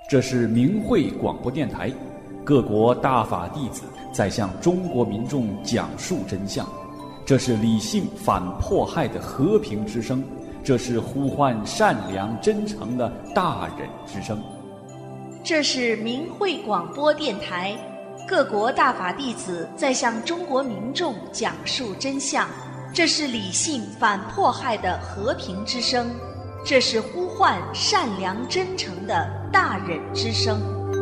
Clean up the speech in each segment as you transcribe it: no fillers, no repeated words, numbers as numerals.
这是明慧广播电台，各国大法弟子在向中国民众讲述真相。这是理性反迫害的和平之声，这是呼唤善良真诚的大忍之声。 这是明慧广播电台，各国大法弟子在向中国民众讲述真相。这是理性反迫害的和平之声，这是呼唤善良真诚的大忍之声。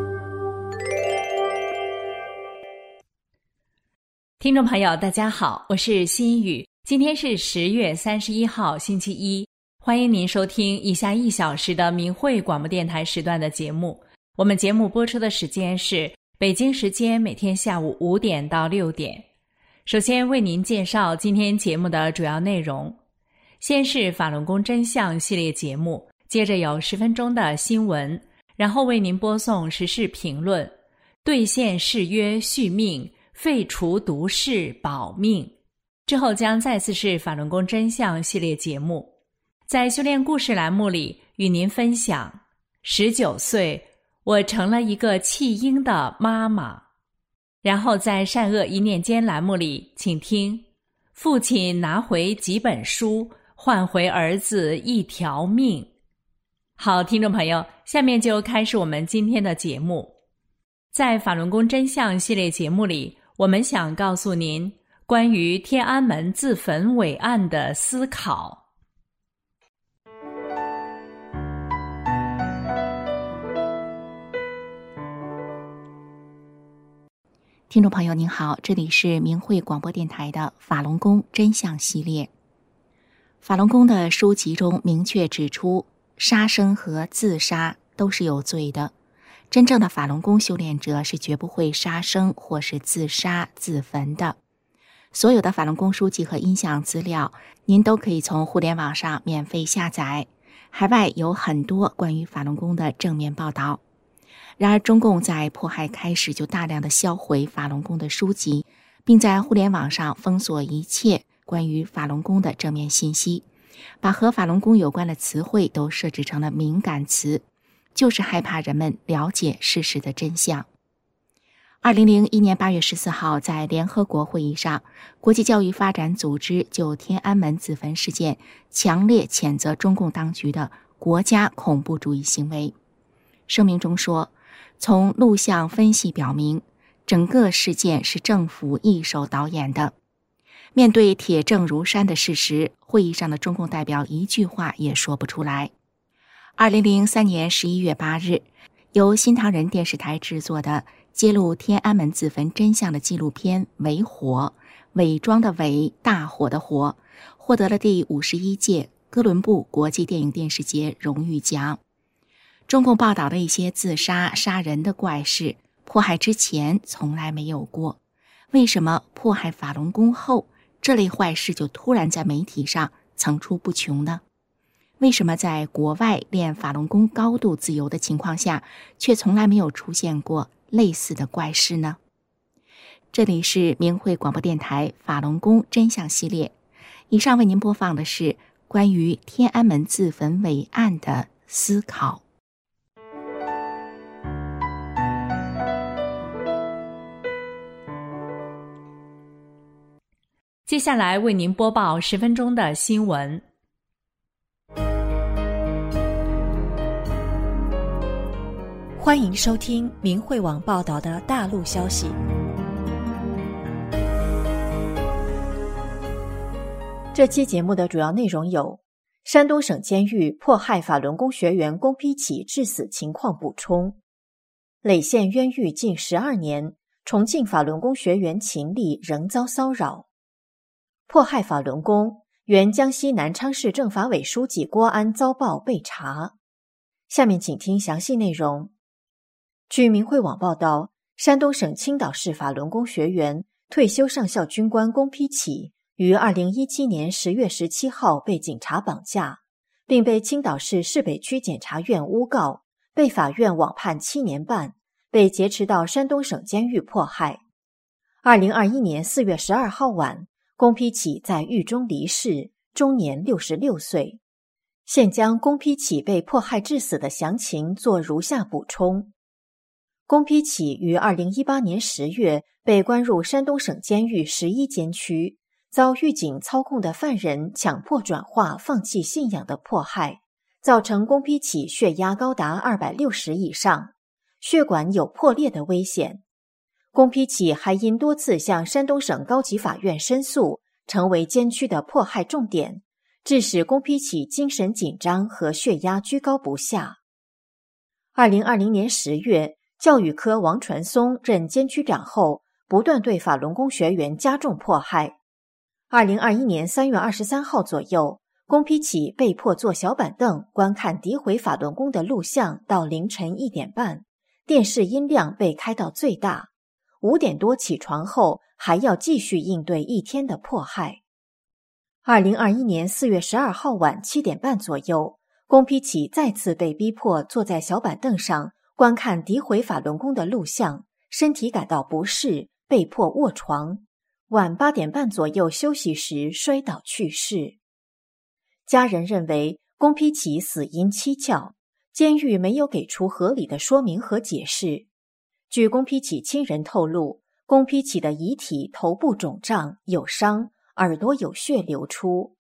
听众朋友大家好，我是心雨，今天是10月31号星期一，欢迎您收听以下1小时的明慧广播电台时段的节目。我们节目播出的时间是北京时间每天下午5点到6点。首先为您介绍今天节目的主要内容，先是法轮功真相系列节目，接着有10分钟的新闻，然后为您播送时事评论，兑现誓约续命，废除毒誓保命。之后将再次是法轮功真相系列节目，在修炼故事栏目里与您分享19岁我成了一个弃婴的妈妈。然后在善恶一念间栏目里，请听父亲拿回几本书，换回儿子一条命。好，听众朋友，下面就开始我们今天的节目。在法轮功真相系列节目里，我们想告诉您关于天安门自焚伟案的思考。 听众朋友您好，这里是明慧广播电台的法轮功真相系列。法轮功的书籍中明确指出，杀生和自杀都是有罪的。真正的法轮功修炼者是绝不会杀生或是自杀自焚的。所有的法轮功书籍和音像资料，您都可以从互联网上免费下载。海外有很多关于法轮功的正面报道。然而中共在迫害开始就大量的销毁法轮功的书籍，并在互联网上封锁一切关于法轮功的正面信息，把和法轮功有关的词汇都设置成了敏感词，就是害怕人们了解事实的真相。2001年8月14号，在联合国会议上，国际教育发展组织就天安门自焚事件强烈谴责中共当局的国家恐怖主义行为。声明中说，从录像分析表明，整个事件是政府一手导演的。面对铁证如山的事实，会议上的中共代表一句话也说不出来。2003年11月8日，由新唐人电视台制作的揭露天安门自焚真相的纪录片《伪火》，伪装的伪，大火的火，获得了第51届哥伦布国际电影电视节荣誉奖。中共报道的一些自杀、杀人的怪事，迫害之前从来没有过。为什么迫害法轮功后，这类坏事就突然在媒体上层出不穷呢？为什么在国外练法轮功高度自由的情况下，却从来没有出现过类似的怪事呢？这里是明慧广播电台法轮功真相系列，以上为您播放的是关于天安门自焚伟案的思考。 接下来为您播报10分钟的新闻。 欢迎收听明慧网报道的大陆消息。这期节目的主要内容有：山东省监狱迫害法轮功学员龚丕启致死情况补充；诒县冤狱近12年，重庆法轮功学员秦丽仍遭骚扰；迫害法轮功原江西南昌市政法委书记郭安遭曝被查。下面请听详细内容。据明慧网报道，山东省青岛市法轮功学员、退休上校军官龚丕启于2017年10月17号被警察绑架，并被青岛市市北区检察院诬告，被法院网判7年半，被劫持到山东省监狱迫害。2021年4月12号晚，龚丕启在狱中离世，终年66岁。 现将宫丕启被迫害致死的详情做如下补充。宫丕启于2018年10月被关入山东省监狱11监区，遭狱警操控的犯人强迫转化、放弃信仰的迫害，造成宫丕启血压高达260以上，血管有破裂的危险。宫丕启还因多次向山东省高级法院申诉，成为监区的迫害重点，致使宫丕启精神紧张和血压居高不下。2020年10月，教育科王传松任监区长后，不断对法轮功学员加重迫害。2021年3月23号左右，宫丕启被迫坐小板凳观看诋毁法轮功的录像到凌晨1点半，电视音量被开到最大，5点多起床后还要继续应对一天的迫害。2021年4月12号晚7点半左右，宫丕启再次被逼迫坐在小板凳上观看诋毁法轮功的录像，身体感到不适，被迫卧床。晚8点半左右休息时摔倒去世。家人认为宫丕启死因蹊跷，监狱没有给出合理的说明和解释。据宫丕启亲人透露，宫丕启的遗体头部肿胀，有伤，耳朵有血流出。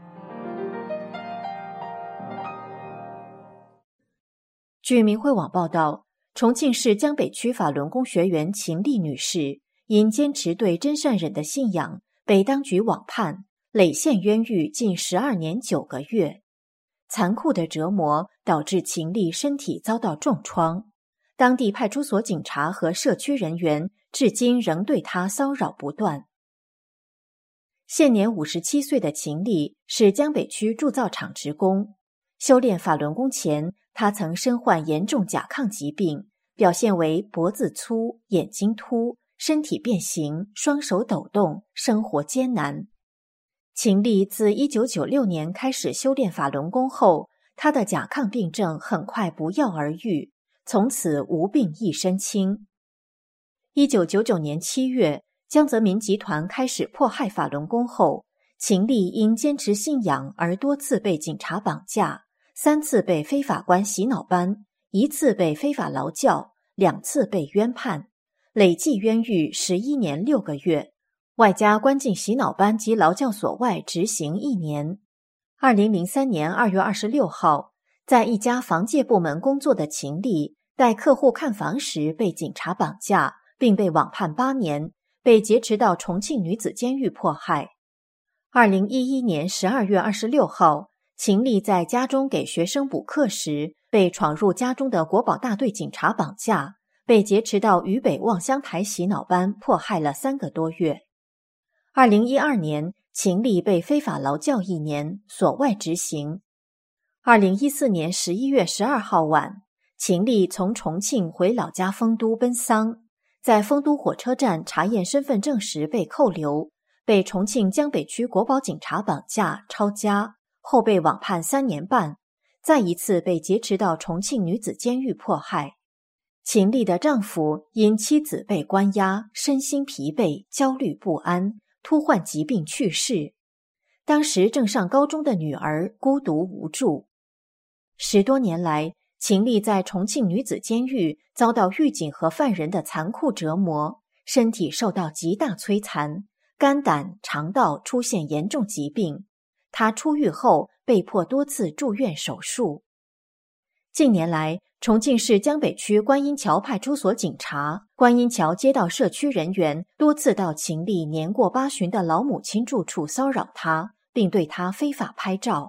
据明慧网报道，重庆市江北区法轮功学员秦丽女士因坚持对真善忍的信仰，被当局网判，累陷冤狱近12年9个月。残酷的折磨导致秦丽身体遭到重创，当地派出所警察和社区人员至今仍对她骚扰不断。现年57岁的秦丽是江北区铸造厂职工，修炼法轮功前，她曾身患严重甲亢疾病，表现为脖子粗、眼睛凸、身体变形、双手抖动，生活艰难。秦丽自1996年开始修炼法轮功后，她的甲亢病症很快不药而愈，从此无病一身轻。1999年7月，江泽民集团开始迫害法轮功后，秦丽因坚持信仰而多次被警察绑架，3次被非法关洗脑班，1次被非法劳教，2次被冤判，累计冤狱11年6个月，外加关进洗脑班及劳教所外执行1年。2003年2月26号，在一家房介部门工作的秦丽带客户看房时被警察绑架，并被网判8年，被劫持到重庆女子监狱迫害。2011年12月26号，秦丽在家中给学生补课时，被闯入家中的国保大队警察绑架，被劫持到渝北望乡台洗脑班迫害了3个多月。2012年，秦丽被非法劳教1年，所外执行。2014年11月12号晚，秦丽从重庆回老家丰都奔丧，在丰都火车站查验身份证时被扣留，被重庆江北区国保警察绑架抄家，后被网判3年半，再一次被劫持到重庆女子监狱迫害。秦丽的丈夫因妻子被关押，身心疲惫，焦虑不安，突患疾病去世。当时正上高中的女儿孤独无助。10多年来，秦丽在重庆女子监狱遭到狱警和犯人的残酷折磨，身体受到极大摧残，肝胆、肠道出现严重疾病。她出狱后被迫多次住院手术。近年来，重庆市江北区观音桥派出所警察、观音桥街道社区人员多次到秦丽年过8旬的老母亲住处骚扰她，并对她非法拍照。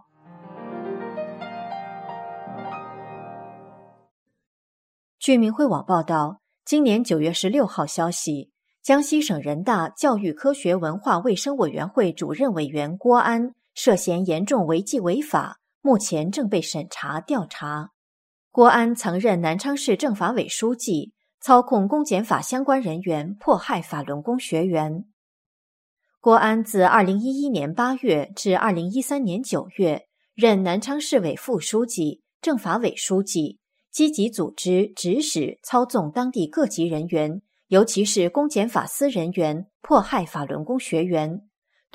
据明慧网报道，今年9月16号消息，江西省人大教育科学文化卫生委员会主任委员郭安涉嫌严重违纪违法，目前正被审查调查。郭安曾任南昌市政法委书记，操控公检法相关人员迫害法轮功学员。郭安自2011年8月至2013年9月任南昌市委副书记、政法委书记，积极组织、指使、操纵当地各级人员，尤其是公检法司人员迫害法轮功学员，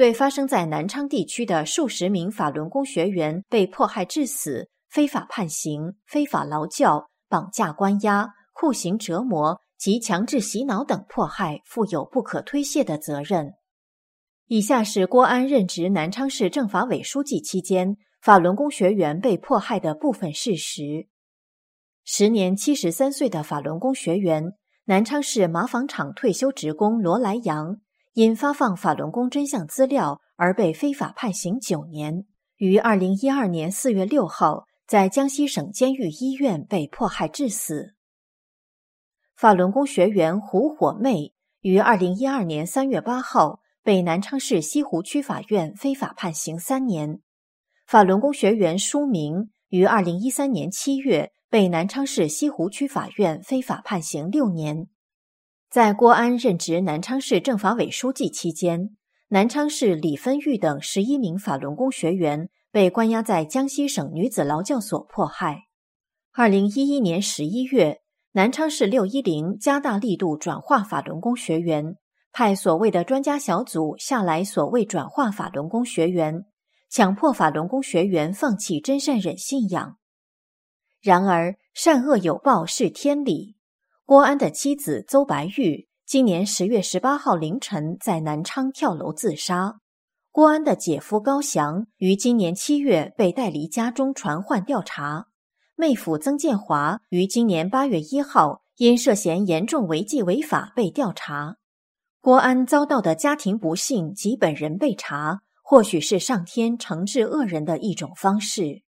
对发生在南昌地区的数十名法轮功学员被迫害致死、非法判刑、非法劳教、绑架关押、酷刑折磨及强制洗脑等迫害负有不可推卸的责任。以下是郭安任职南昌市政法委书记期间法轮功学员被迫害的部分事实。时年73岁的法轮功学员，南昌市麻纺厂退休职工罗来阳，因发放法轮功真相资料而被非法判刑9年，于2012年4月6号在江西省监狱医院被迫害致死。法轮功学员胡火妹于2012年3月8号被南昌市西湖区法院非法判刑3年。法轮功学员舒明于2013年7月被南昌市西湖区法院非法判刑6年。在郭安任职南昌市政法委书记期间，南昌市李分玉等11名法轮功学员被关押在江西省女子劳教所迫害。2011年11月，南昌市610加大力度转化法轮功学员，派所谓的专家小组下来所谓转化法轮功学员，强迫法轮功学员放弃真善忍信仰。然而善恶有报是天理，郭安的妻子邹白玉今年10月18号凌晨在南昌跳楼自杀。郭安的姐夫高翔于今年7月被带离家中传唤调查。妹夫曾建华于今年8月1号因涉嫌严重违纪违法被调查。郭安遭到的家庭不幸及本人被查，或许是上天惩治恶人的一种方式。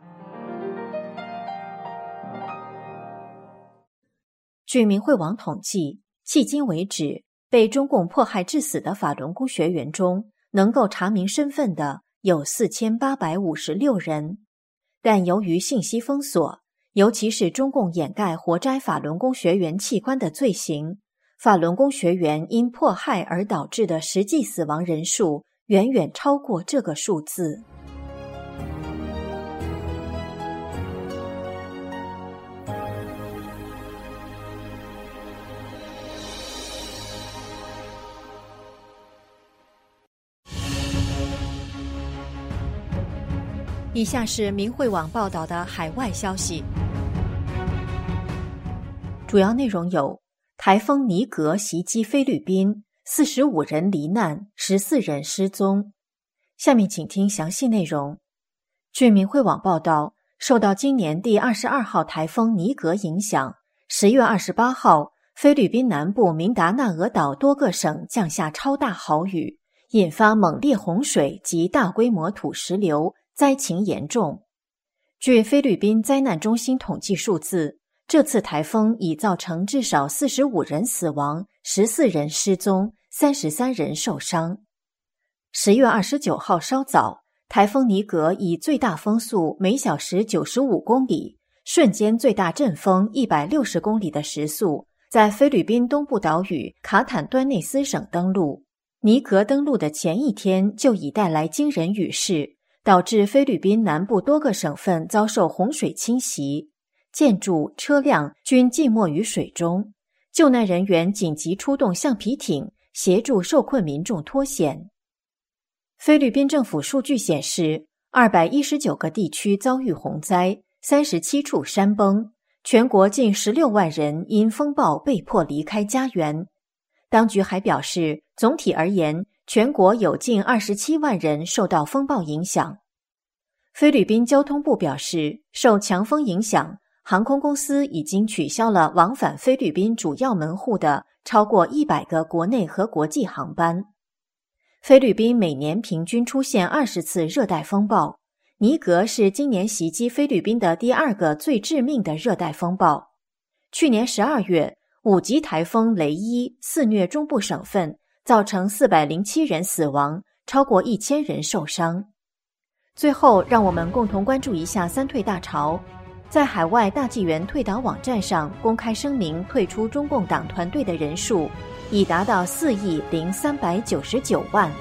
据明慧网统计，迄今为止，被中共迫害致死的法轮功学员中，能够查明身份的有4856人。但由于信息封锁，尤其是中共掩盖活摘法轮功学员器官的罪行，法轮功学员因迫害而导致的实际死亡人数远远超过这个数字。以下是明慧网报道的海外消息，主要内容有：台风尼格袭击菲律宾，45人罹难，14人失踪。下面请听详细内容。据明慧网报道，受到今年第22号台风尼格影响，10月28号，菲律宾南部明达纳俄岛多个省降下超大豪雨，引发猛烈洪水及大规模土石流，灾情严重。据菲律宾灾难中心统计数字，这次台风已造成至少45人死亡，14人失踪，33人受伤。10月29号稍早，台风尼格以最大风速每小时95公里，瞬间最大阵风160公里的时速，在菲律宾东部岛屿卡坦端内斯省登陆。尼格登陆的前一天就已带来惊人雨势，导致菲律宾南部多个省份遭受洪水侵袭，建筑、车辆均浸没于水中，救难人员紧急出动橡皮艇，协助受困民众脱险。菲律宾政府数据显示，219个地区遭遇洪灾，37处山崩，全国近16万人因风暴被迫离开家园。当局还表示，总体而言，全国有近27万人受到风暴影响。菲律宾交通部表示，受强风影响，航空公司已经取消了往返菲律宾主要门户的超过100个国内和国际航班。菲律宾每年平均出现20次热带风暴，尼格是今年袭击菲律宾的第2个最致命的热带风暴。去年12月，5级台风雷伊肆虐中部省份，造成407人死亡，超过1000人受伤。最后，让我们共同关注一下三退大潮。在海外大纪元退党网站上公开声明退出中共党团队的人数已达到4.0399亿。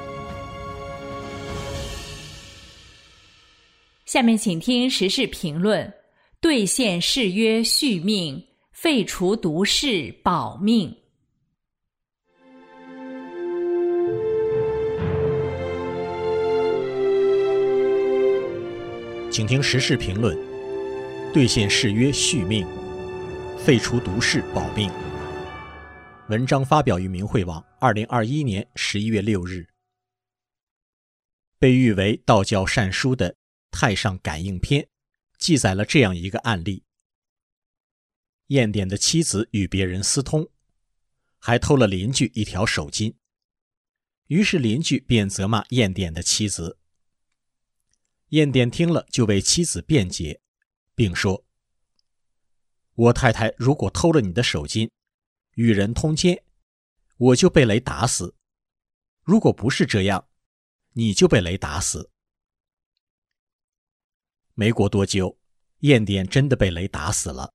下面请听时事评论：兑现誓约续命，废除毒誓保命。 请听时事评论：兑现誓约续命，废除毒誓保命。文章发表于明慧网2021年11月6日。被誉为道教善书的《太上感应篇》记载了这样一个案例：晏典的妻子与别人私通，还偷了邻居一条手巾，于是邻居便责骂晏典的妻子。晏典听了就为妻子辩解，并说：我太太如果偷了你的手巾，与人通奸，我就被雷打死；如果不是这样，你就被雷打死。没过多久，晏典真的被雷打死了。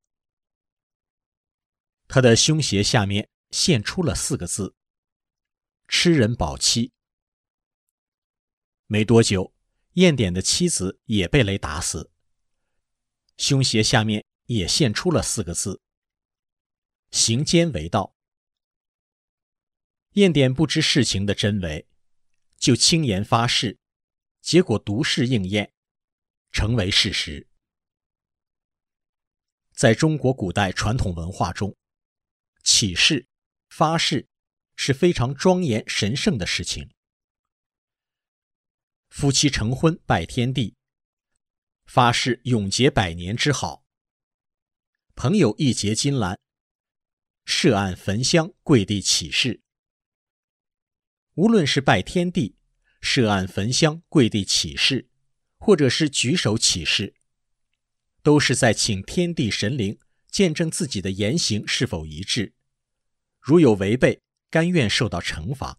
他的胸胁下面现出了4个字：吃人保妻。没多久，晏典的妻子也被雷打死，胸胁下面也现出了4个字：行奸为盗。晏典不知事情的真伪，就轻言发誓，结果毒誓应验，成为事实。在中国古代传统文化中，起誓、发誓是非常庄严神圣的事情。夫妻成婚拜天地，发誓永结100年之好。朋友一结金兰，设案焚香跪地起誓。无论是拜天地、设案焚香跪地起誓，或者是举手起誓，都是在请天地神灵见证自己的言行是否一致，如有违背，甘愿受到惩罚。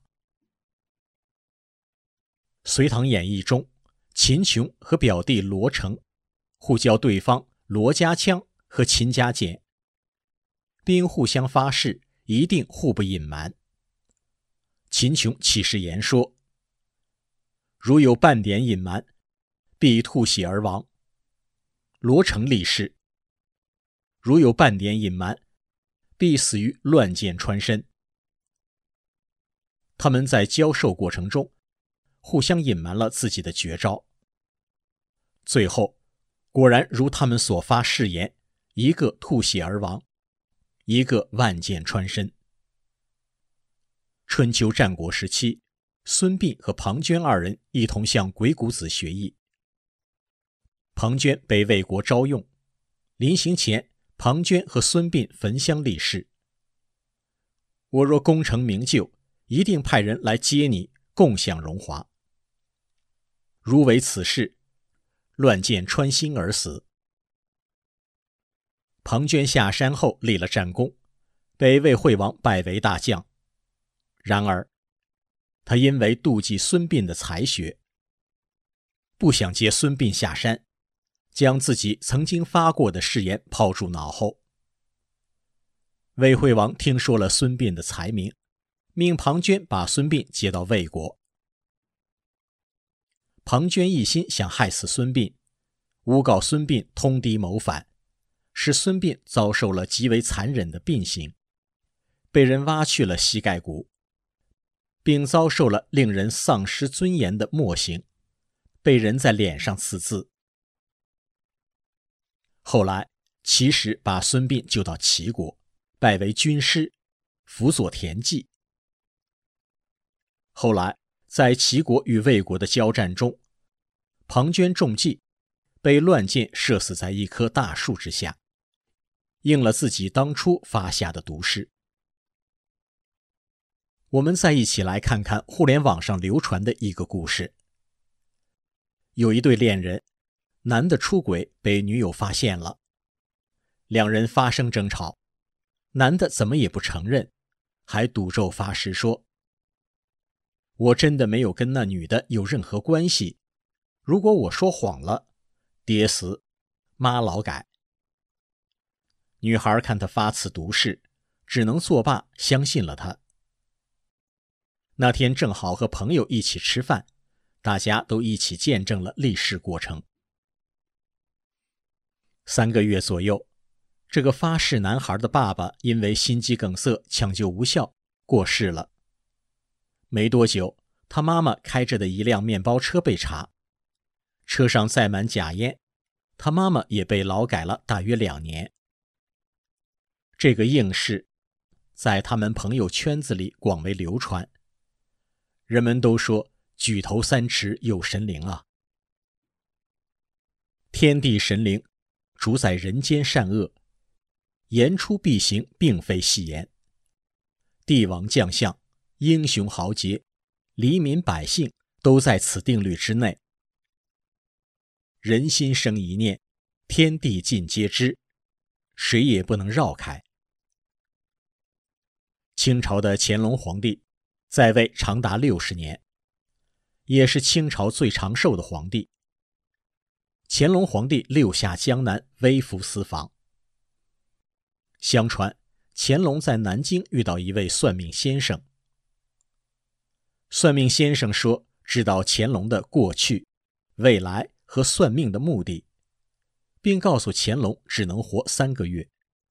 隋唐演义中，秦琼和表弟罗成互教对方罗家枪和秦家剑，并互相发誓一定互不隐瞒。秦琼起誓言说：如有半点隐瞒，必吐血而亡。罗成立誓：如有半点隐瞒，必死于乱箭穿身。他们在交授过程中互相隐瞒了自己的绝招，最后果然如他们所发誓言，一个吐血而亡，一个万箭穿身。春秋战国时期，孙膑和庞涓2人一同向鬼谷子学艺。庞涓被魏国招用，临行前，庞涓和孙膑焚香立誓：我若功成名就，一定派人来接你，共享荣华。如违此事，乱箭穿心而死。庞涓下山后立了战功，被魏惠王拜为大将。然而他因为妒忌孙膑的才学，不想接孙膑下山，将自己曾经发过的誓言抛诸脑后。魏惠王听说了孙膑的才名，命庞涓把孙膑接到魏国。庞涓一心想害死孙膑，诬告孙膑通敌谋反，使孙膑遭受了极为残忍的膑刑，被人挖去了膝盖骨，并遭受了令人丧失尊严的墨刑，被人在脸上刺字。后来齐使把孙膑救到齐国，拜为军师，辅佐田忌。后来在齐国与魏国的交战中，庞涓中计，被乱箭射死在一棵大树之下，应了自己当初发下的毒誓。我们再一起来看看互联网上流传的一个故事。有一对恋人，男的出轨被女友发现了，两人发生争吵，男的怎么也不承认，还赌咒发誓说：我真的没有跟那女的有任何关系，如果我说谎了，爹死，妈劳改。女孩看他发此毒誓，只能作罢，相信了他。那天正好和朋友一起吃饭，大家都一起见证了立誓过程。3个月左右，这个发誓男孩的爸爸因为心肌梗塞抢救无效过世了。没多久，他妈妈开着的一辆面包车被查，车上载满假烟， 他妈妈也被劳改了大约2年。这个应试在他们朋友圈子里广为流传，人们都说举头三尺有神灵啊。天地神灵主宰人间善恶，言出必行并非戏言。帝王将相、英雄豪杰、黎民百姓都在此定律之内。人心生一念，天地尽皆知，谁也不能绕开。清朝的乾隆皇帝在位长达60年，也是清朝最长寿的皇帝。乾隆皇帝六下江南，微服私访。相传乾隆在南京遇到一位算命先生，算命先生说知道乾隆的过去、未来和算命的目的，并告诉乾隆只能活3个月。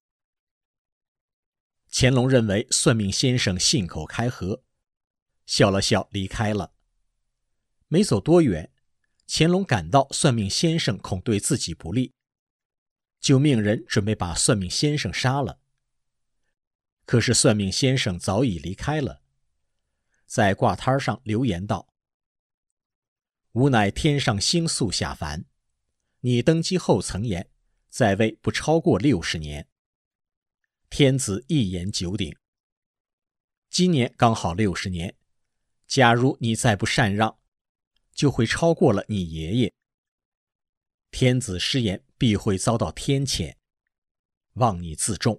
乾隆认为算命先生信口开河，笑了笑离开了。没走多远，乾隆感到算命先生恐对自己不利，就命人准备把算命先生杀了。可是算命先生早已离开了，在挂摊上留言道：吾乃天上星宿下凡，你登基后曾言在位不超过60年，天子一言九鼎。今年刚好60年，假如你再不禅让，就会超过了你爷爷。天子失言必会遭到天谴，望你自重。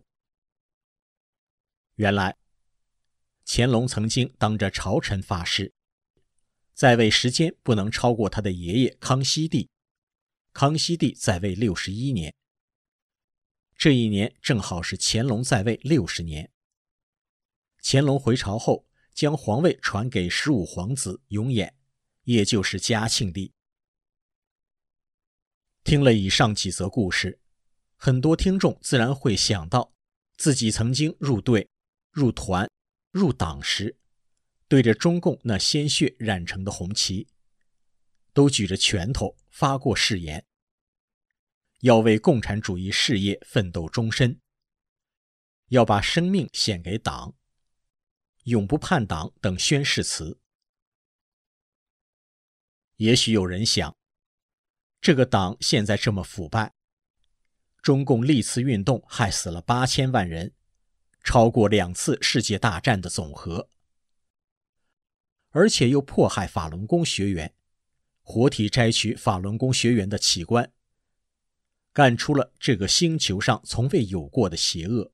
原来乾隆曾经当着朝臣发誓，在位时间不能超过他的爷爷康熙帝。康熙帝在位61年，这一年正好是乾隆在位60年。乾隆回朝后，将皇位传给15皇子永琰，也就是嘉庆帝。听了以上几则故事，很多听众自然会想到自己曾经入队、入团、入党时，对着中共那鲜血染成的红旗，都举着拳头发过誓言，要为共产主义事业奋斗终身，要把生命献给党，永不叛党等宣誓词。也许有人想，这个党现在这么腐败，中共历次运动害死了8000万人，超过2次世界大战的总和，而且又迫害法轮功学员，活体摘取法轮功学员的器官，干出了这个星球上从未有过的邪恶。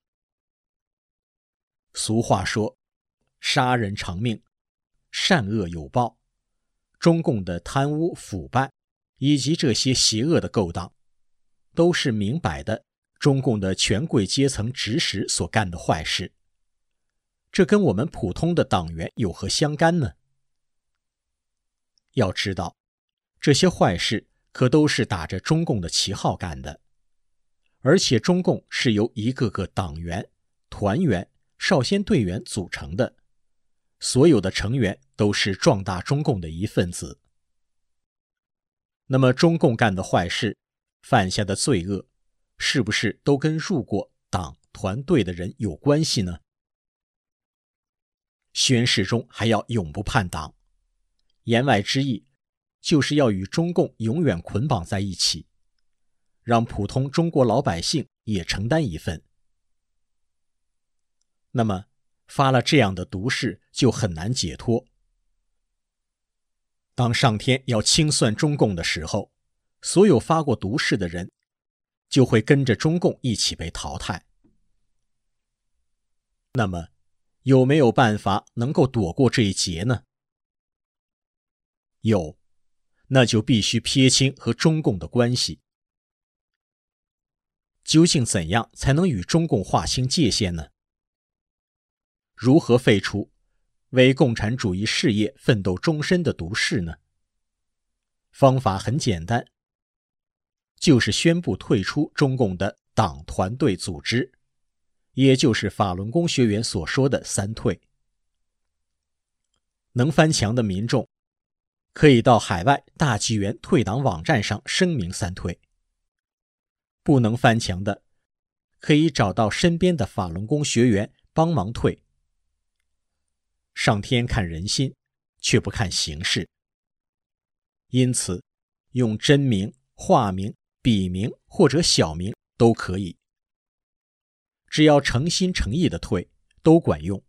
俗话说，杀人偿命，善恶有报。中共的贪污腐败以及这些邪恶的勾当，都是明摆的中共的权贵阶层指使所干的坏事。这跟我们普通的党员有何相干呢？要知道，这些坏事可都是打着中共的旗号干的，而且中共是由一个个党员、团员、少先队员组成的，所有的成员都是壮大中共的一份子。那么中共干的坏事，犯下的罪恶，是不是都跟入过党团队的人有关系呢？宣誓中还要永不叛党，言外之意就是要与中共永远捆绑在一起，让普通中国老百姓也承担一份。那么发了这样的毒誓就很难解脱。当上天要清算中共的时候，所有发过毒誓的人就会跟着中共一起被淘汰。那么有没有办法能够躲过这一劫呢？有，那就必须撇清和中共的关系。究竟怎样才能与中共划清界限呢？如何废除为共产主义事业奋斗终身的毒誓呢？方法很简单，就是宣布退出中共的党团队组织，也就是法轮功学员所说的3退。能翻墙的民众可以到海外大纪元退党网站上声明3退， 不能翻墙的，可以找到身边的法轮功学员帮忙退。上天看人心，却不看形势。因此，用真名、化名、笔名或者小名都可以，只要诚心诚意的退，都管用。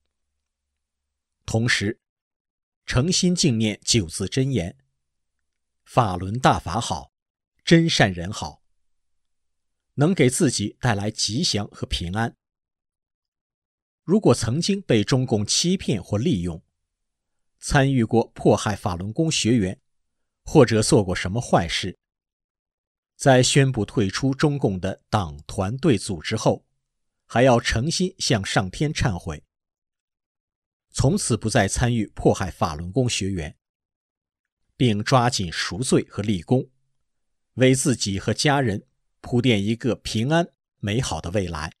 同时，诚心敬念9字真言：法轮大法好，真善人好，能给自己带来吉祥和平安。如果曾经被中共欺骗或利用，参与过迫害法轮功学员，或者做过什么坏事，在宣布退出中共的党团队组织后，还要诚心向上天忏悔，从此不再参与迫害法轮功学员，并抓紧赎罪和立功，为自己和家人铺垫一个平安美好的未来。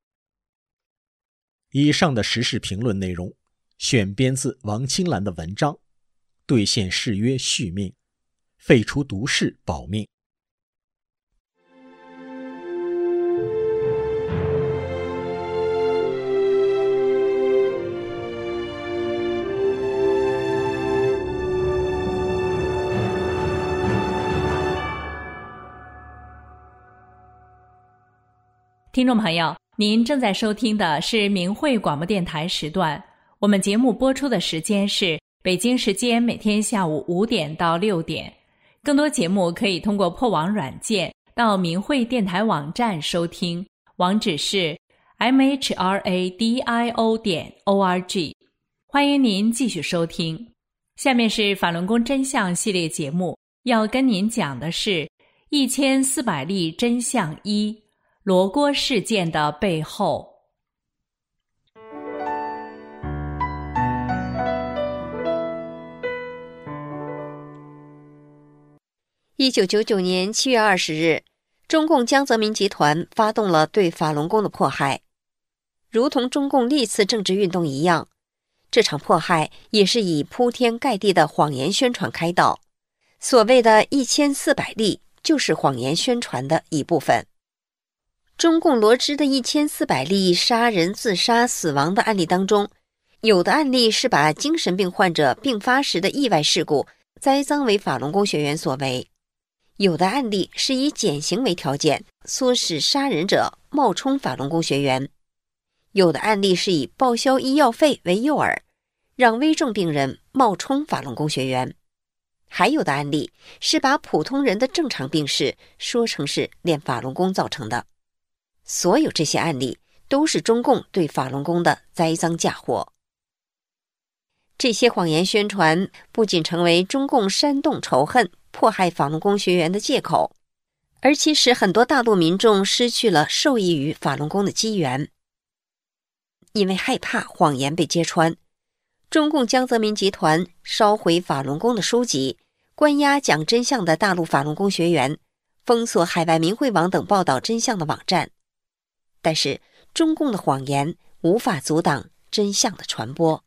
以上的时事评论内容选编自王清兰的文章《兑现誓约续命，废除毒誓保命》。 听众朋友，您正在收听的是明慧广播电台时段，我们节目播出的时间是北京时间每天下午5点到6点。更多节目可以通过破网软件到明慧电台网站收听，网址是 mhradio.org。 欢迎您继续收听。下面是法轮功真相系列节目，要跟您讲的是1400例真相1，罗锅事件的背后。 1999年7月20日，中共江泽民集团发动了对法轮功的迫害。如同中共历次政治运动一样，这场迫害也是以铺天盖地的谎言宣传开道。所谓的1400例就是谎言宣传的一部分。中共罗织的1400例杀人、自杀、死亡的案例当中，有的案例是把精神病患者病发时的意外事故栽赃为法轮功学员所为，有的案例是以减刑为条件，唆使杀人者冒充法轮功学员，有的案例是以报销医药费为诱饵，让危重病人冒充法轮功学员，还有的案例是把普通人的正常病史说成是练法轮功造成的。所有这些案例都是中共对法轮功的栽赃嫁祸。这些谎言宣传不仅成为中共煽动仇恨、迫害法轮功学员的借口，而且使很多大陆民众失去了受益于法轮功的机缘。因为害怕谎言被揭穿，中共江泽民集团烧毁法轮功的书籍，关押讲真相的大陆法轮功学员，封锁海外明慧网等报道真相的网站。但是中共的谎言无法阻挡真相的传播。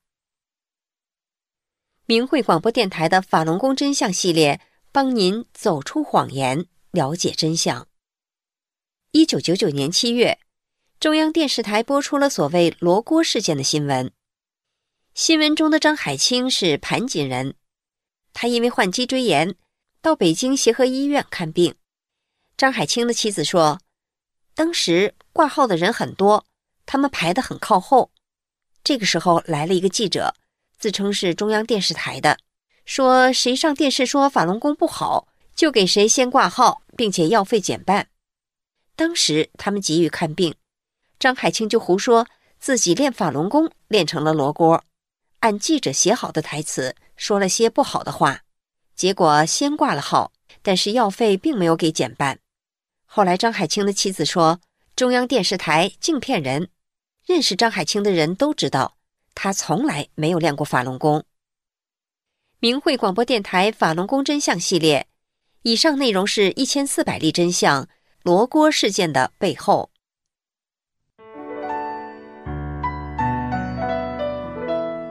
明慧广播电台的法轮功真相系列，帮您走出谎言，了解真相。1999年7月，中央电视台播出了所谓罗锅事件的新闻。新闻中的张海清是盘锦人，他因为患脊椎炎到北京协和医院看病。张海清的妻子说，当时挂号的人很多，他们排得很靠后。这个时候来了一个记者，自称是中央电视台的，说谁上电视说法轮功不好，就给谁先挂号，并且药费减半。当时他们急于看病，张海清就胡说自己练法轮功练成了罗锅，按记者写好的台词说了些不好的话，结果先挂了号，但是药费并没有给减半。后来张海清的妻子说，中央电视台净骗人，认识张海清的人都知道他从来没有练过法轮功。明慧广播电台法轮功真相系列，以上内容是1400例真相，罗锅事件的背后。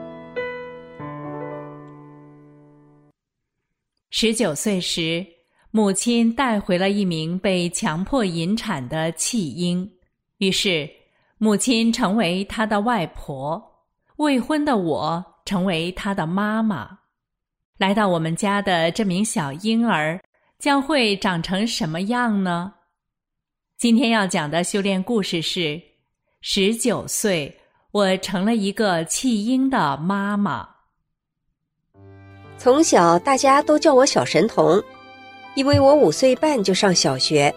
19岁时， 母亲带回了一名被强迫引产的弃婴，于是母亲成为她的外婆，未婚的我成为她的妈妈。来到我们家的这名小婴儿将会长成什么样呢？今天要讲的修炼故事是19岁，我成了一个弃婴的妈妈。 从小大家都叫我小神童，因为我5岁半就上小学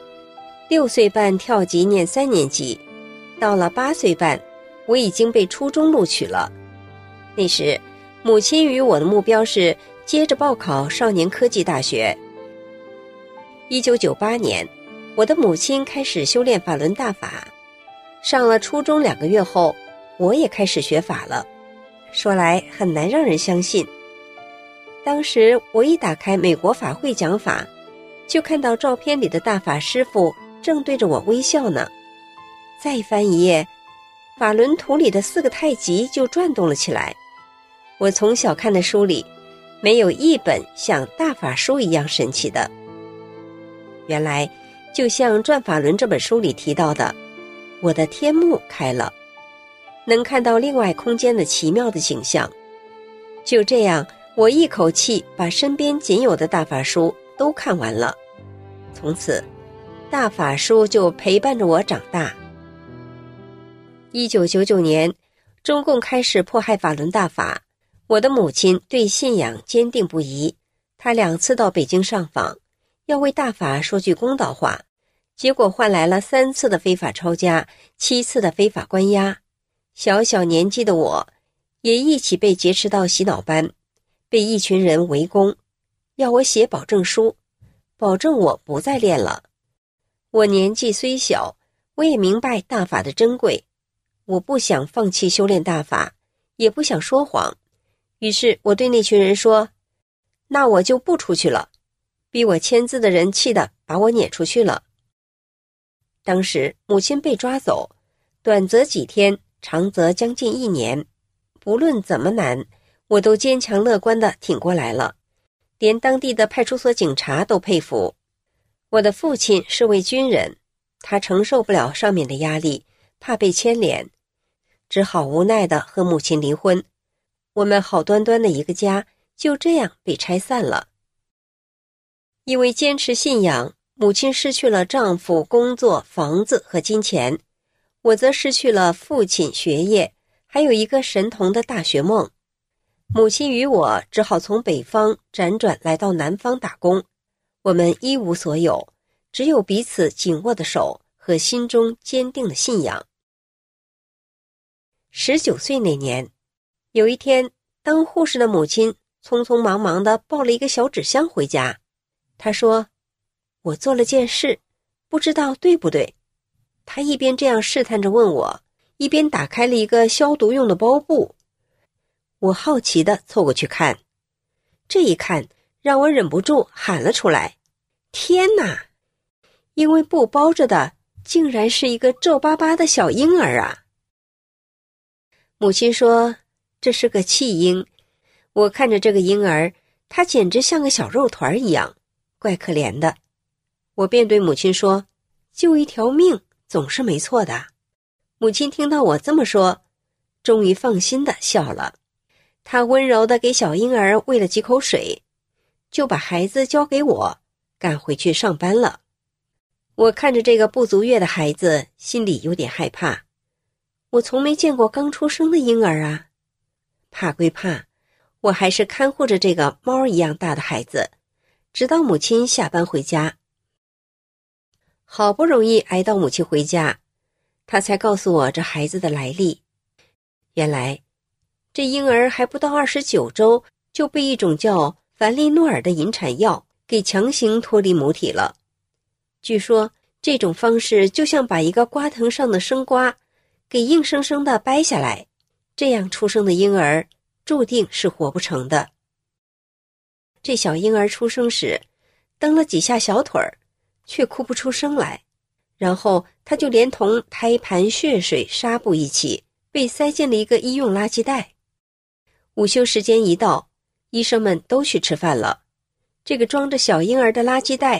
，6岁半跳级念3年级，到了8岁半，我已经被初中录取了。那时，母亲与我的目标是接着报考少年科技大学。1998年，我的母亲开始修炼法轮大法。上了初中2个月后，我也开始学法了。说来很难让人相信。当时我一打开美国法会讲法，就看到照片里的大法师父正对着我微笑呢。再翻一页，法轮图里的4个太极就转动了起来。我从小看的书里，没有一本像大法书一样神奇的。原来，就像《转法轮》这本书里提到的，我的天目开了，能看到另外空间的奇妙的景象。就这样，我一口气把身边仅有的大法书都看完了。从此，大法书就陪伴着我长大。1999年，中共开始迫害法轮大法，我的母亲对信仰坚定不移，她2次到北京上访，要为大法说句公道话，结果换来了3次的非法抄家，7次的非法关押。小小年纪的我，也一起被劫持到洗脑班，被一群人围攻，要我写保证书，保证我不再练了。我年纪虽小，我也明白大法的珍贵，我不想放弃修炼大法，也不想说谎。于是我对那群人说，那我就不出去了。逼我签字的人气得把我撵出去了。当时母亲被抓走，短则几天，长则将近1年。不论怎么难，我都坚强乐观地挺过来了，连当地的派出所警察都佩服。我的父亲是位军人，他承受不了上面的压力，怕被牵连，只好无奈地和母亲离婚。我们好端端的一个家就这样被拆散了。因为坚持信仰，母亲失去了丈夫、工作、房子和金钱，我则失去了父亲、学业，还有一个神童的大学梦。母亲与我只好从北方辗转来到南方打工，我们一无所有，只有彼此紧握的手和心中坚定的信仰。19岁那年，有一天，当护士的母亲匆匆忙忙地抱了一个小纸箱回家，她说，我做了件事，不知道对不对。她一边这样试探着问我，一边打开了一个消毒用的包布。我好奇地凑过去看，这一看让我忍不住喊了出来，天哪！因为布包着的竟然是一个皱巴巴的小婴儿啊！母亲说，这是个弃婴。我看着这个婴儿，他简直像个小肉团一样，怪可怜的。我便对母亲说，救一条命总是没错的。母亲听到我这么说，终于放心地笑了。她温柔地给小婴儿喂了几口水，就把孩子交给我，赶回去上班了。我看着这个不足月的孩子，心里有点害怕。我从没见过刚出生的婴儿啊。怕归怕，我还是看护着这个猫一样大的孩子，直到母亲下班回家。好不容易挨到母亲回家，她才告诉我这孩子的来历。原来，这婴儿还不到29周就被一种叫凡利诺尔的引产药给强行脱离母体了。据说这种方式就像把一个瓜藤上的生瓜给硬生生地掰下来，这样出生的婴儿注定是活不成的。这小婴儿出生时蹬了几下小腿儿，却哭不出声来，然后他就连同胎盘、血水、纱布一起被塞进了一个医用垃圾袋。午休时间一到，医生们都去吃饭了，这个装着小婴儿的垃圾袋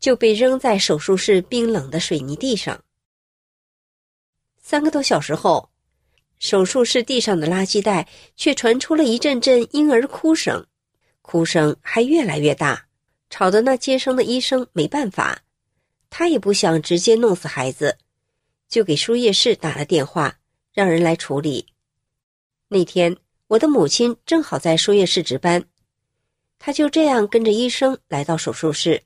就被扔在手术室冰冷的水泥地上。3个多小时后，手术室地上的垃圾袋却传出了一阵阵婴儿哭声，哭声还越来越大，吵得那接生的医生没办法，他也不想直接弄死孩子，就给输液室打了电话，让人来处理。那天我的母亲正好在输液室值班，她就这样跟着医生来到手术室。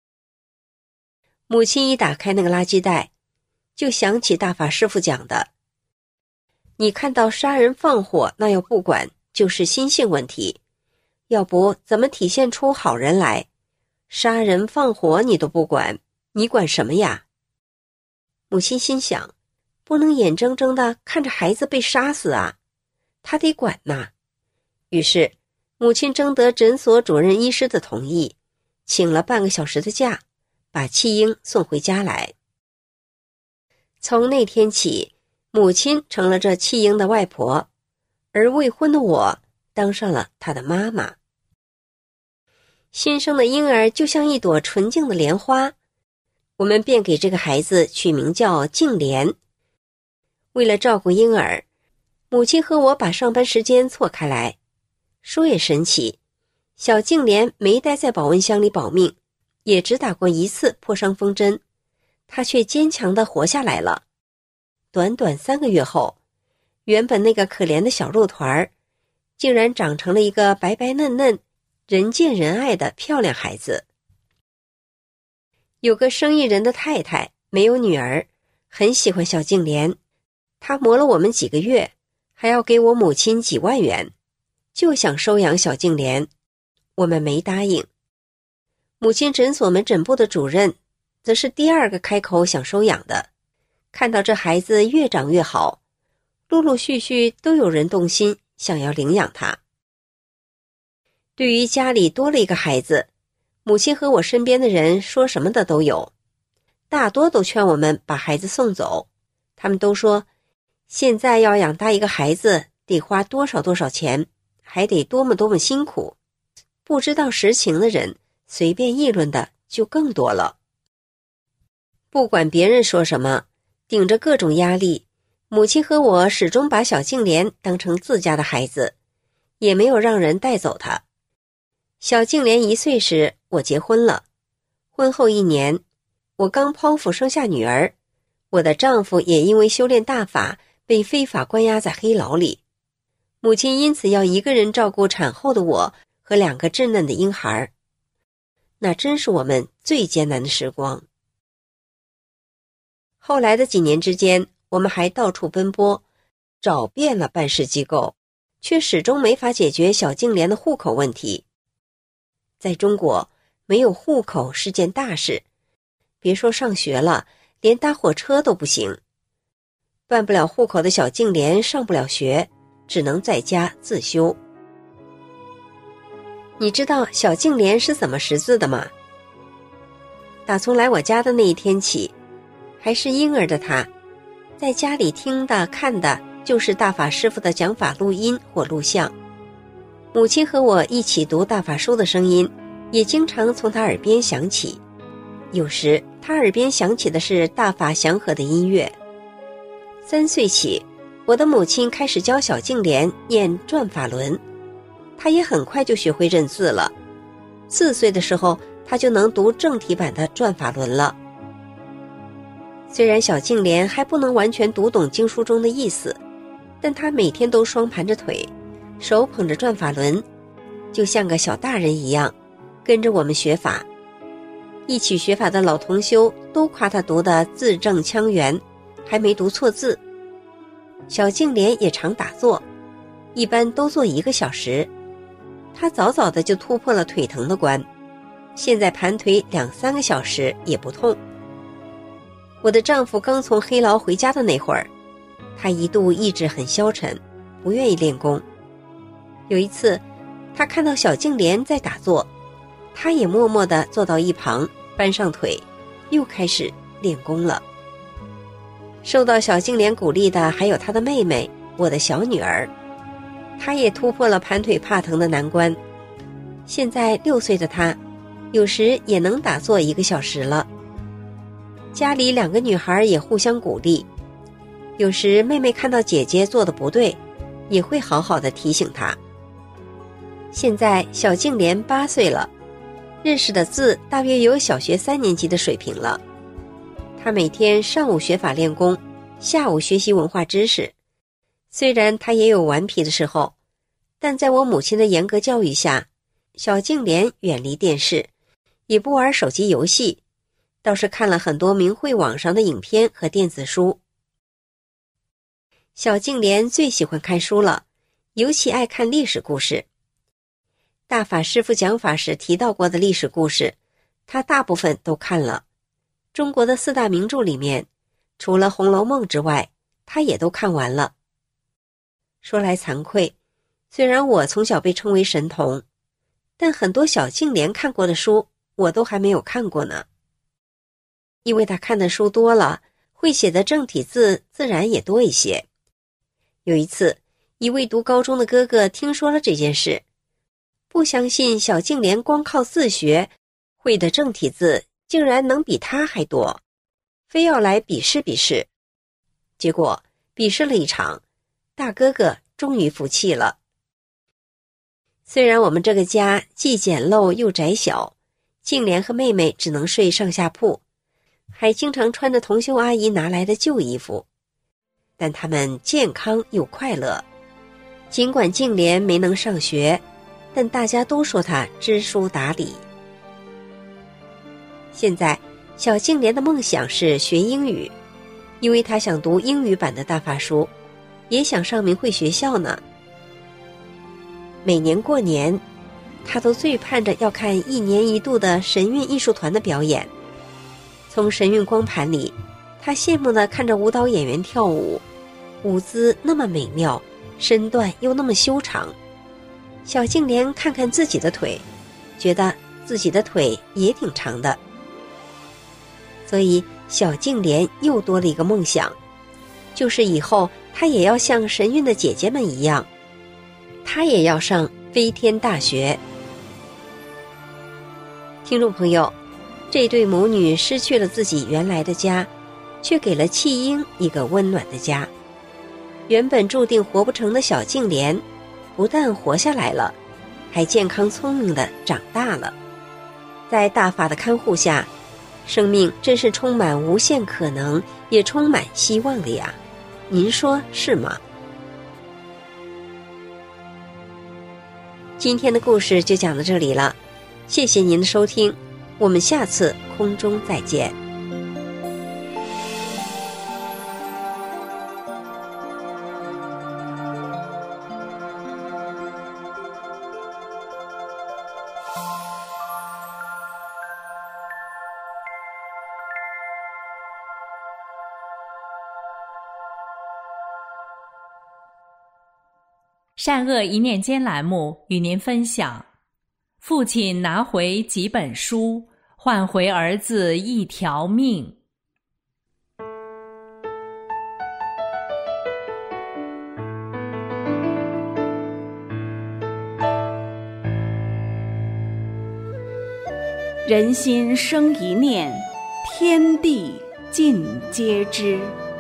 母亲一打开那个垃圾袋，就想起大法师父讲的，你看到杀人放火那要不管，就是心性问题，要不怎么体现出好人来？杀人放火你都不管，你管什么呀？母亲心想，不能眼睁睁地看着孩子被杀死啊，他得管呐。于是母亲征得诊所主任医师的同意，请了半个小时的假，把弃婴送回家来。从那天起，母亲成了这弃婴的外婆，而未婚的我当上了她的妈妈。新生的婴儿就像一朵纯净的莲花，我们便给这个孩子取名叫净莲。为了照顾婴儿，母亲和我把上班时间错开来。说也神奇，小净莲没待在保温箱里保命，也只打过1次破伤风针，她却坚强地活下来了。短短3个月后，原本那个可怜的小肉团儿，竟然长成了一个白白嫩嫩、人见人爱的漂亮孩子。有个生意人的太太没有女儿，很喜欢小净莲，她磨了我们几个月，还要给我母亲几万元，就想收养小净莲，我们没答应。母亲诊所门诊部的主任则是第2个开口想收养的。看到这孩子越长越好，陆陆续续都有人动心，想要领养他。对于家里多了一个孩子，母亲和我身边的人说什么的都有，大多都劝我们把孩子送走。他们都说，现在要养大一个孩子得花多少钱，还得多么辛苦。不知道实情的人随便议论的就更多了。不管别人说什么，顶着各种压力，母亲和我始终把小净莲当成自家的孩子，也没有让人带走他。小净莲1岁时，我结婚了。婚后1年，我刚剖腹生下女儿，我的丈夫也因为修炼大法被非法关押在黑牢里。母亲因此要一个人照顾产后的我和2个稚嫩的婴孩，那真是我们最艰难的时光。后来的几年之间，我们还到处奔波，找遍了办事机构，却始终没法解决小净莲的户口问题。在中国，没有户口是件大事，别说上学了，连搭火车都不行。办不了户口的小净莲上不了学，只能在家自修。你知道小净莲是怎么识字的吗？打从来我家的那一天起，还是婴儿的他，在家里听的看的就是大法师父的讲法录音或录像。母亲和我一起读大法书的声音也经常从他耳边响起，有时他耳边响起的是大法祥和的音乐。3岁起，我的母亲开始教小净莲念转法轮，他也很快就学会认字了。4岁的时候，他就能读正体版的转法轮了。虽然小净莲还不能完全读懂经书中的意思，但他每天都双盘着腿，手捧着转法轮，就像个小大人一样，跟着我们学法。一起学法的老同修都夸他读得字正腔圆，还没读错字。小净莲也常打坐，一般都坐1个小时。他早早的就突破了腿疼的关，现在盘腿2-3个小时也不痛。我的丈夫刚从黑牢回家的那会儿，他一度意志很消沉，不愿意练功。有一次，他看到小净莲在打坐，他也默默地坐到一旁，搬上腿，又开始练功了。受到小净莲鼓励的还有他的妹妹，我的小女儿，她也突破了盘腿怕疼的难关。现在6岁的她， 有时也能打坐1个小时了。家里2个女孩也互相鼓励，有时妹妹看到姐姐做的不对，也会好好的提醒她。现在小静莲8岁了，认识的字大约有小学3年级的水平了。她每天上午学法练功，下午学习文化知识。虽然她也有顽皮的时候，但在我母亲的严格教育下，小静莲远离电视，也不玩手机游戏，倒是看了很多明慧网上的影片和电子书。小静莲最喜欢看书了，尤其爱看历史故事。大法师父讲法时提到过的历史故事，他大部分都看了。中国的4大名著里面，除了《红楼梦》之外，他也都看完了。说来惭愧，虽然我从小被称为神童，但很多小静莲看过的书，我都还没有看过呢。因为他看的书多了，会写的正体字自然也多一些。有一次，一位读高中的哥哥听说了这件事，不相信小静莲光靠自学，会的正体字竟然能比他还多，非要来比试比试。结果比试了一场，大哥哥终于服气了。虽然我们这个家既简陋又窄小，静莲和妹妹只能睡上下铺，还经常穿着同修阿姨拿来的旧衣服，但他们健康又快乐。尽管静莲没能上学，但大家都说她知书达理。现在小静莲的梦想是学英语，因为她想读英语版的大法书，也想上明慧学校呢。每年过年，她都最盼着要看1年1度的神韵艺术团的表演。从神韵光盘里，她羡慕地看着舞蹈演员跳舞，舞姿那么美妙，身段又那么修长。小静莲看看自己的腿，觉得自己的腿也挺长的。所以小静莲又多了一个梦想，就是以后她也要像神韵的姐姐们一样，她也要上飞天大学。听众朋友，这对母女失去了自己原来的家，却给了弃婴一个温暖的家。原本注定活不成的小静莲，不但活下来了，还健康聪明地长大了。在大法的看护下，生命真是充满无限可能，也充满希望的呀，您说是吗？今天的故事就讲到这里了，谢谢您的收听，我们下次空中再见。 善恶一念间栏目与您分享：父亲拿回几本书，换回儿子一条命。 人心生一念，天地尽皆知。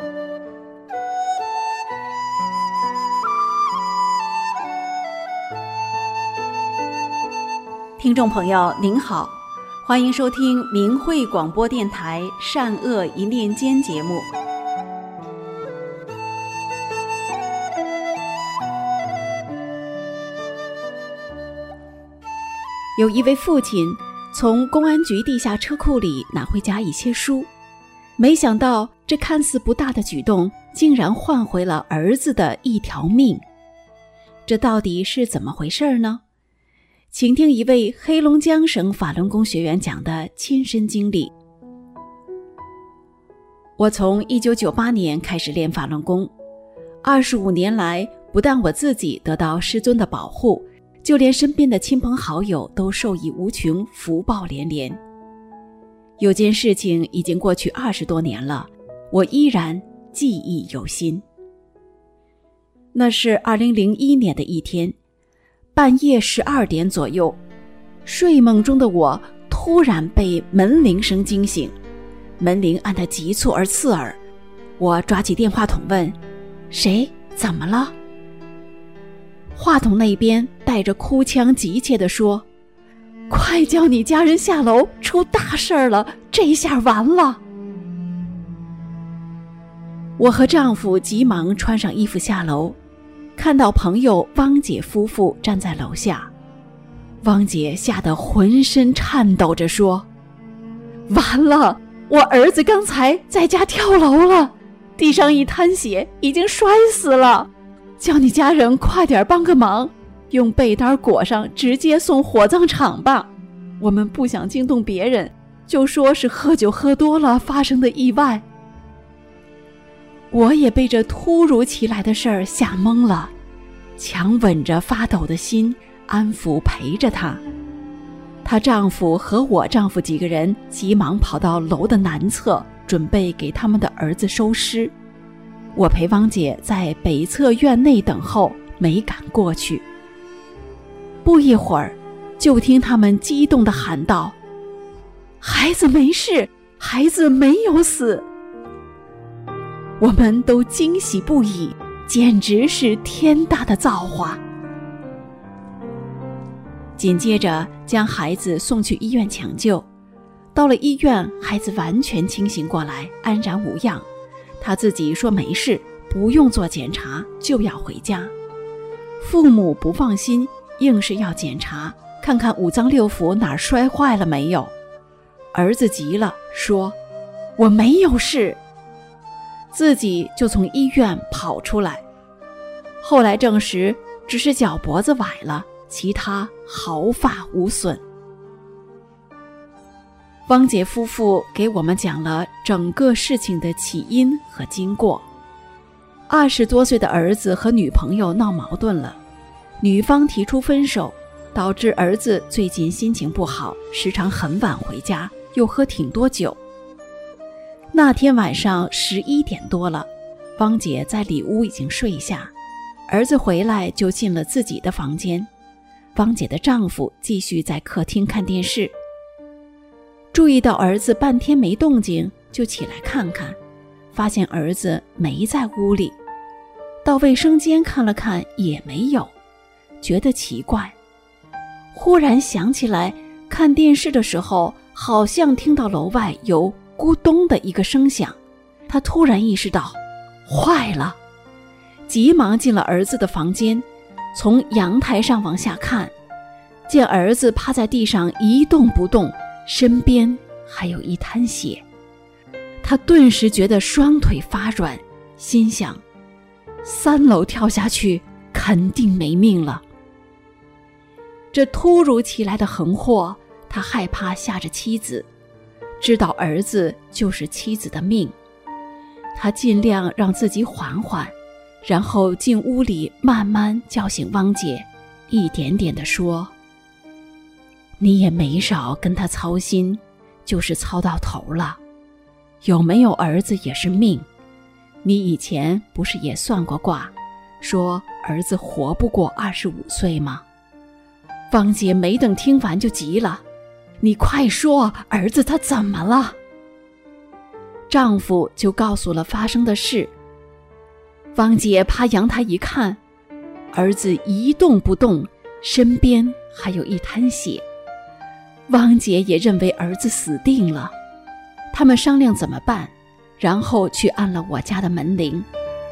听众朋友您好，欢迎收听明慧广播电台善恶一念间节目。有一位父亲从公安局地下车库里拿回家一些书，没想到这看似不大的举动竟然换回了儿子的一条命。这到底是怎么回事呢？请听一位黑龙江省法轮功学员讲的亲身经历。我从1998年开始练法轮功，25年来，不但我自己得到师尊的保护，就连身边的亲朋好友都受益无穷，福报连连。有件事情已经过去20多年了，我依然记忆犹新。那是2001年的一天，半夜12点左右，睡梦中的我突突然被门铃声惊醒，门铃按得急促而刺耳。我抓起电话筒问：谁？怎么了？话筒那边带着哭腔急切地说：快叫你家人下楼，出大事儿了，这下完了。我和丈夫急忙穿上衣服下楼，看到朋友汪姐夫妇站在楼下。汪姐吓得浑身颤抖着说：完了，我儿子刚才在家跳楼了，地上一滩血，已经摔死了，叫你家人快点帮个忙，用被单裹上，直接送火葬场吧。我们不想惊动别人，就说是喝酒喝多了发生的意外。我也被这突如其来的事儿吓懵了，强吻着发抖的心，安抚陪着她。她丈夫和我丈夫几个人急忙跑到楼的南侧，准备给他们的儿子收尸。我陪汪姐在北侧院内等候，没敢过去。不一会儿，就听他们激动地喊道：孩子没事，孩子没有死。我们都惊喜不已，简直是天大的造化。紧接着将孩子送去医院抢救，到了医院，孩子完全清醒过来，安然无恙。他自己说没事，不用做检查，就要回家。父母不放心，硬是要检查，看看五脏六腑哪儿摔坏了没有。儿子急了，说：我没有事，自己就从医院跑出来。后来证实，只是脚脖子崴了，其他毫发无损。汪姐夫妇给我们讲了整个事情的起因和经过。20多岁的儿子和女朋友闹矛盾了，女方提出分手，导致儿子最近心情不好，时常很晚回家，又喝挺多酒。那天晚上11点多了，汪姐在里屋已经睡下，儿子回来就进了自己的房间，汪姐的丈夫继续在客厅看电视。注意到儿子半天没动静，就起来看看，发现儿子没在屋里。到卫生间看了看，也没有，觉得奇怪。忽然想起来，看电视的时候好像听到楼外有咕咚的一个声响，他突然意识到坏了，急忙进了儿子的房间，从阳台上往下看，见儿子趴在地上一动不动，身边还有一滩血。他顿时觉得双腿发软，心想3楼跳下去肯定没命了。这突如其来的横祸，他害怕吓着妻子，知道儿子就是妻子的命，他尽量让自己缓缓，然后进屋里慢慢叫醒汪姐，一点点地说：你也没少跟他操心，就是操到头了，有没有儿子也是命，你以前不是也算过卦，说儿子活不过25岁吗？汪姐没等听完就急了：你快说，儿子他怎么了？丈夫就告诉了发生的事。汪姐趴阳台一看，儿子一动不动，身边还有一滩血。汪姐也认为儿子死定了，他们商量怎么办，然后去按了我家的门铃。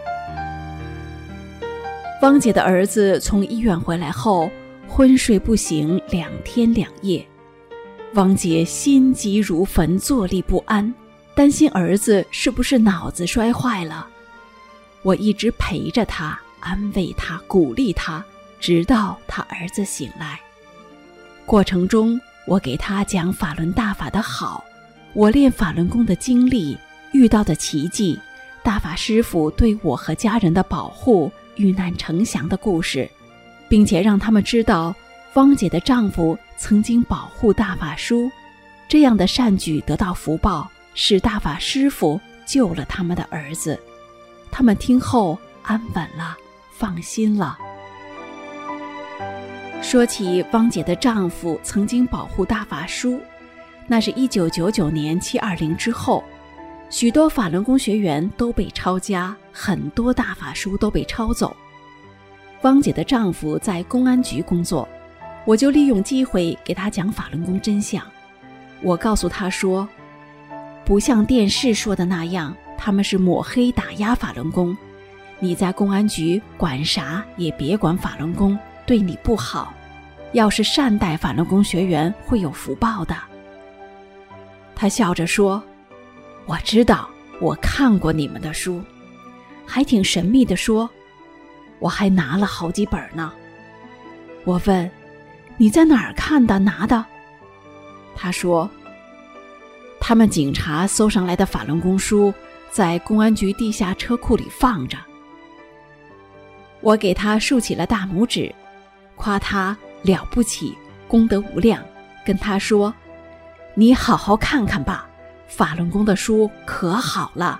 汪姐的儿子从医院回来后，昏睡不醒2天2夜。汪姐心急如焚，坐立不安，担心儿子是不是脑子摔坏了。我一直陪着他，安慰他，鼓励他，直到他儿子醒来。过程中，我给他讲法轮大法的好，我练法轮功的经历，遇到的奇迹，大法师父对我和家人的保护，遇难成祥的故事，并且让他们知道汪姐的丈夫曾经保护大法书，这样的善举得到福报，使大法师父救了他们的儿子。他们听后安稳了，放心了。说起汪姐的丈夫曾经保护大法书， 那是1999年720之后，许多法轮功学员都被抄家，很多大法书都被抄走。汪姐的丈夫在公安局工作，我就利用机会给他讲法轮功真相。我告诉他说，不像电视说的那样，他们是抹黑打压法轮功，你在公安局管啥也别管法轮功，对你不好，要是善待法轮功学员会有福报的。他笑着说，我知道，我看过你们的书，还挺神秘地说，我还拿了好几本呢。我问，你在哪儿看的拿的？他说，他们警察搜上来的法轮功书在公安局地下车库里放着。我给他竖起了大拇指，夸他了不起，功德无量，跟他说，你好好看看吧，法轮功的书可好了。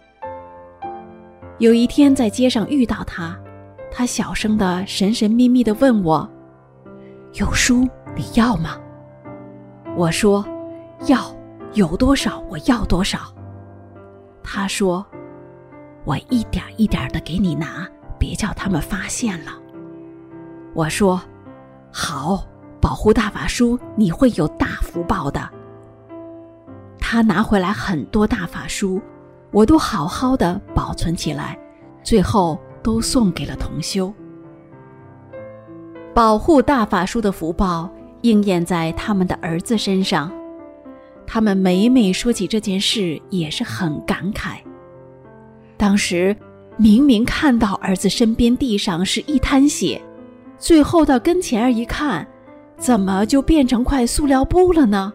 有一天在街上遇到他，他小声地神神秘秘地问我，有书你要吗？我说要，有多少我要多少。他说，我一点一点地给你拿，别叫他们发现了。我说好，保护大法书你会有大福报的。他拿回来很多大法书，我都好好的保存起来，最后都送给了同修。保护大法书的福报应验在他们的儿子身上，他们每每说起这件事也是很感慨。当时明明看到儿子身边地上是一滩血，最后到跟前儿一看，怎么就变成块塑料布了呢？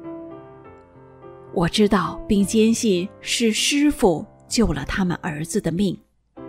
我知道并坚信是师父救了他们儿子的命。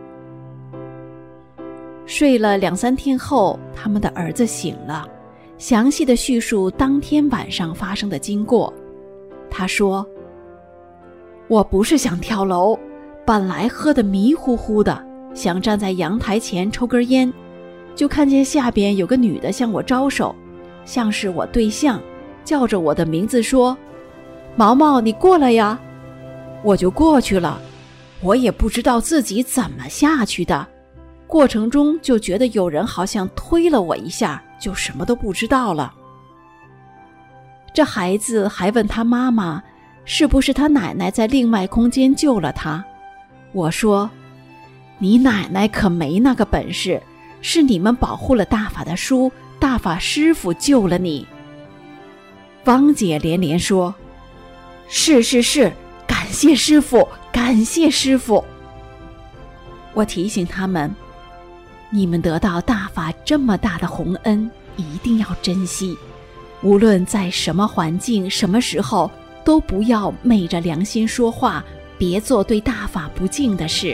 睡了2-3天后，他们的儿子醒了，详细的叙述当天晚上发生的经过。他说，我不是想跳楼，本来喝得迷糊糊的，想站在阳台前抽根烟，就看见下边有个女的向我招手，像是我对象，叫着我的名字说，毛毛你过来呀。我就过去了，我也不知道自己怎么下去的，过程中就觉得有人好像推了我一下，就什么都不知道了。这孩子还问他妈妈，是不是他奶奶在另外空间救了他？我说，你奶奶可没那个本事，是你们保护了大法的书，大法师父救了你。汪姐连连说，是，感谢师父，感谢师父。我提醒他们，你们得到大法这么大的洪恩，一定要珍惜，无论在什么环境什么时候，都不要昧着良心说话，别做对大法不敬的事。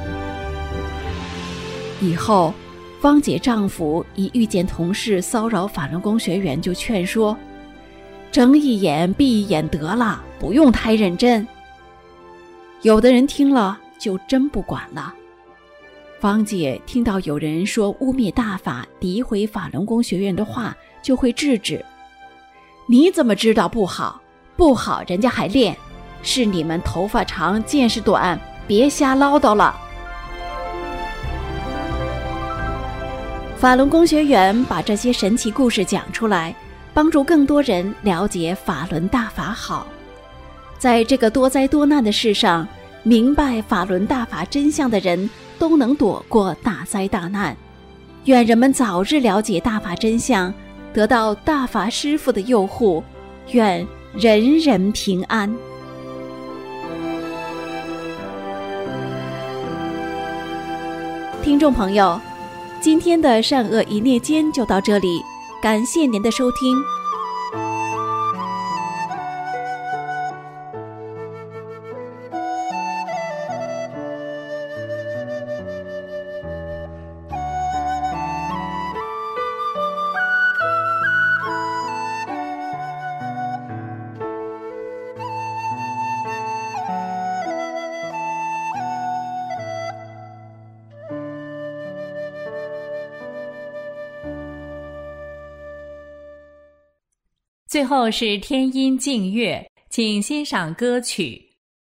以后汪姐丈夫一遇见同事骚扰法轮功学员，就劝说，睁一眼闭一眼得了，不用太认真。有的人听了就真不管了。汪姐听到有人说污蔑大法诋毁法轮功学员的话，就会制止，你怎么知道不好？不好人家还练，是你们头发长见识短，别瞎唠叨了。法轮功学员把这些神奇故事讲出来，帮助更多人了解法轮大法好。在这个多灾多难的世上，明白法轮大法真相的人都能躲过大灾大难。愿人们早日了解大法真相，得到大法师父的佑护，愿人人平安。听众朋友，今天的善恶一念间就到这里，感谢您的收听。 最后是天音静月，请欣赏歌曲。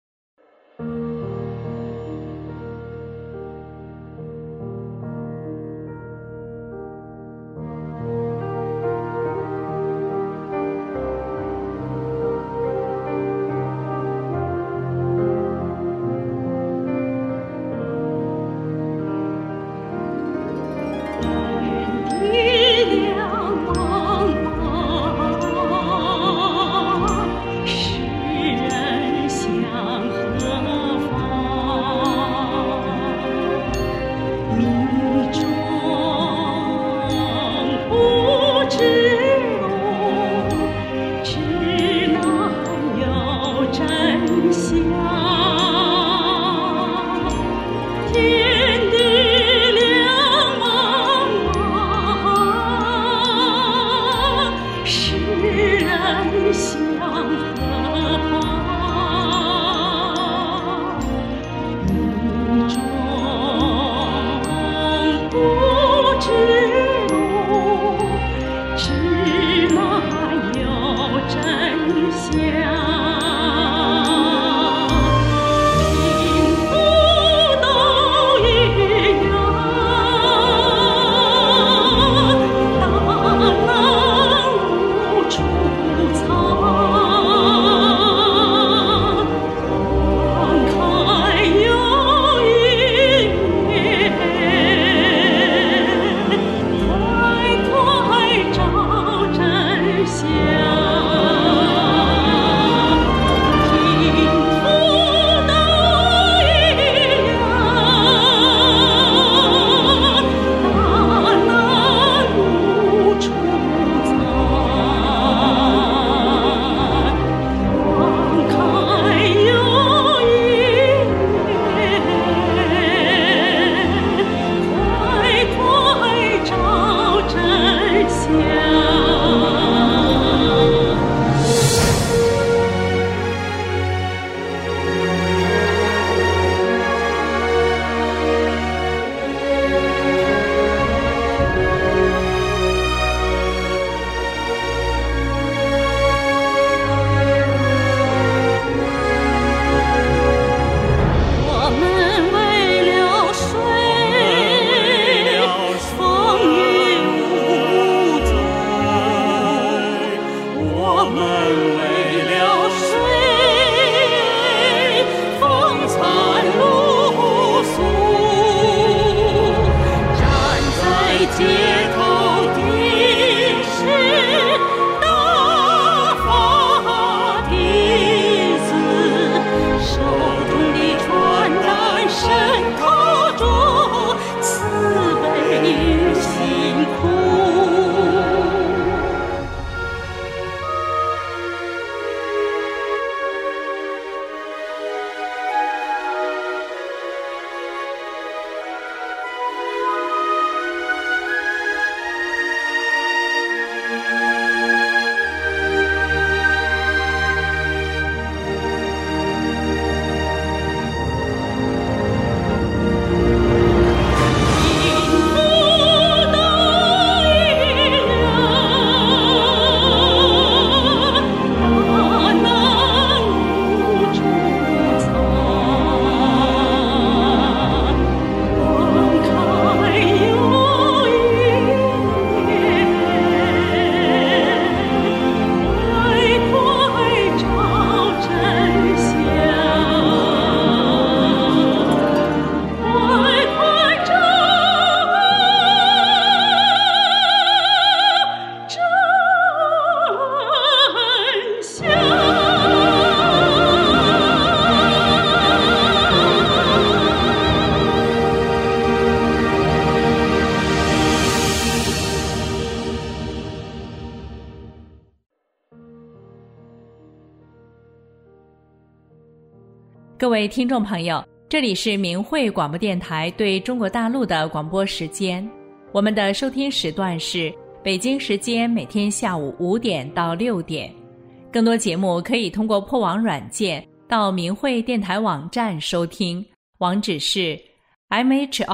各位听众朋友，这里是明慧广播电台对中国大陆的广播时间。我们的收听时段是北京时间每天下午5点到6点。更多节目可以通过破网软件到明慧电台网站收听，网址是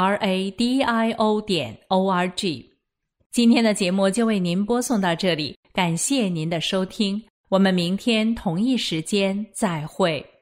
mhradio.org。今天的节目就为您播送到这里， 感谢您的收听，我们明天同一时间再会。